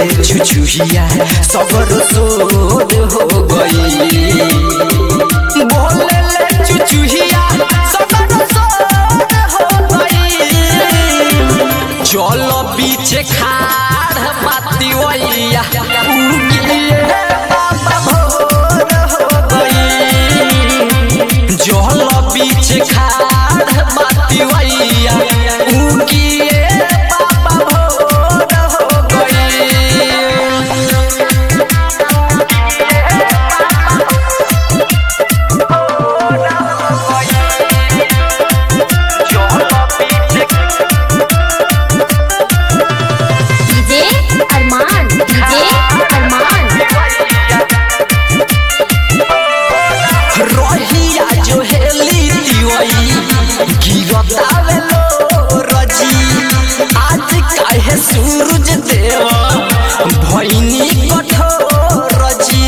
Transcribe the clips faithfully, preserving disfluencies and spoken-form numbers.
ले छुछुहिया सबर सोर हो गई। बोले ले छुछुहिया सबर सोर हो गई। चलो पीछे खाड़ बाती वैया उगिए बाबा भोर हो गई। चलो पीछे खाड़ बाती वैया उगिए सूरज देवा भैनी कठोर जी।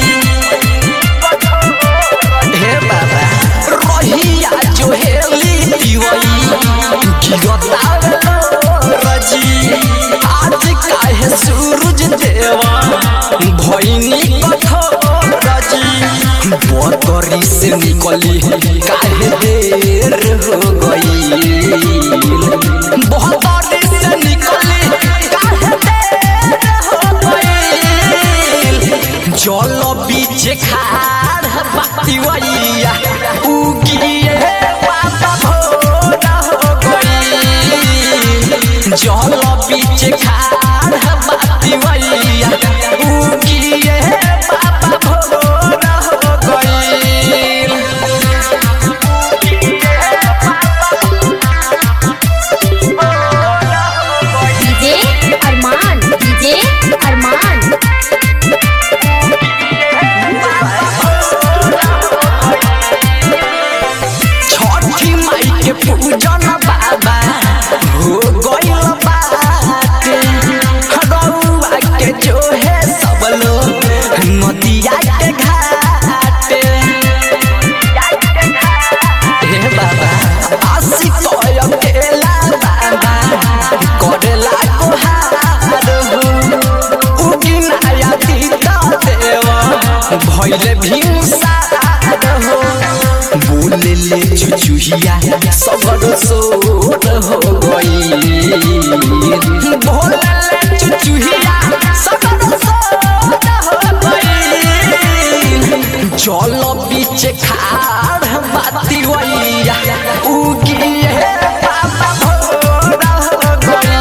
हे बाबा रहिया जो हेली दिवई रजी आज काहे सूरज देवा भैनी कठोर जी। बतरी से निकली काहे देर हो गई। बतरी से निकली चलो बीचे खाड़ बाती वैया उगिए बाबा भोर हो गई। चलो बीचे खाड़ बाती वैया उगिए बाबा भोर हो गई। डीजे अरमान डीजे अरमान पूजन बाबा हो गइल बाटे। रउआ के जो है सब लोग नदिया के घाटे। हे बाबा आसी कोय अकेला बाबा करेला कोहार हो। उगिनाया दीदा देवा भइले भीमसार हो। बोले ले छुछुहिया सबर सोर हो गई। बोले ले छुछुहिया सबर सोर हो गई। चलो पीछे खाड़ बाती वैया उगिए बाबा भोर हो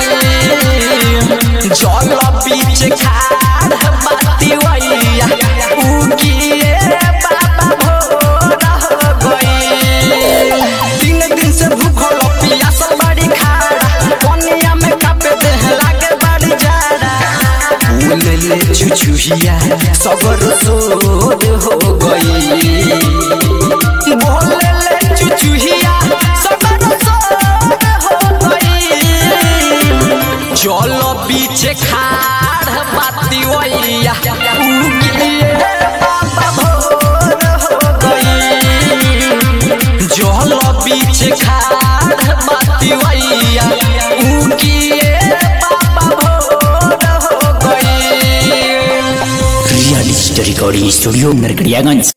गई। चलो पीछे खाड़ बाती वैया उगिए बाबा भोर हो गई। तीन दिन से भूखल पियासल बड़ी खाड़ा पनिया में कापे देह लागे बड़ी जाड़ा। बोले ले छुछुहिया सबर सोर हो गई। बोले ले छुछुहिया सबर सोर हो गई। चलो पीछे खाड़ बाती वैया उगिए बाबा भोर हो गई। चलो पीछे खाड़ बाती वैया उगिए बाबा भोर हो गई। Real story recording studio Narkatiaganj.